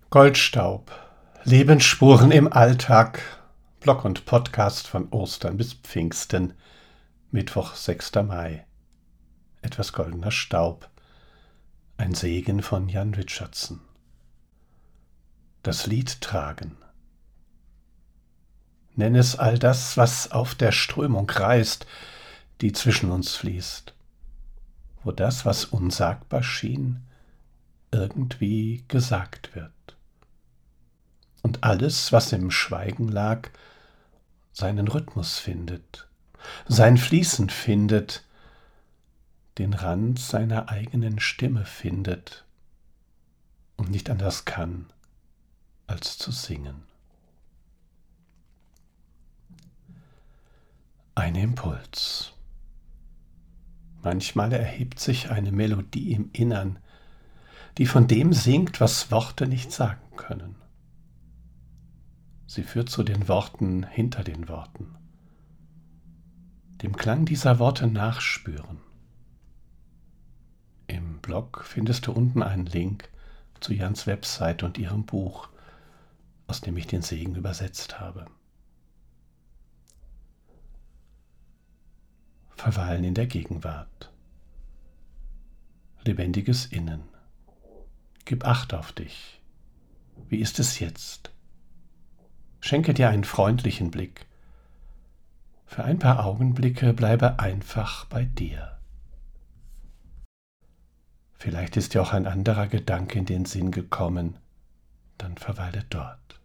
Goldstaub, Lebensspuren im Alltag, Blog und Podcast von Ostern bis Pfingsten, Mittwoch, 6. Mai. Etwas goldener Staub, ein Segen von Jan Richardson. Das Lied tragen. Nenn es all das, was auf der Strömung kreist, die zwischen uns fließt, wo das, was unsagbar schien, irgendwie gesagt wird. Und alles, was im Schweigen lag, seinen Rhythmus findet, sein Fließen findet, den Rand seiner eigenen Stimme findet und nicht anders kann, als zu singen. Ein Impuls. Manchmal erhebt sich eine Melodie im Innern, die von dem singt, was Worte nicht sagen können. Sie führt zu den Worten hinter den Worten. Dem Klang dieser Worte nachspüren. Im Blog findest du unten einen Link zu Jans Website und ihrem Buch, aus dem ich den Segen übersetzt habe. Verweilen in der Gegenwart. Lebendiges Innen. Gib Acht auf dich. Wie ist es jetzt? Schenke dir einen freundlichen Blick. Für ein paar Augenblicke bleibe einfach bei dir. Vielleicht ist dir auch ein anderer Gedanke in den Sinn gekommen, dann verweile dort.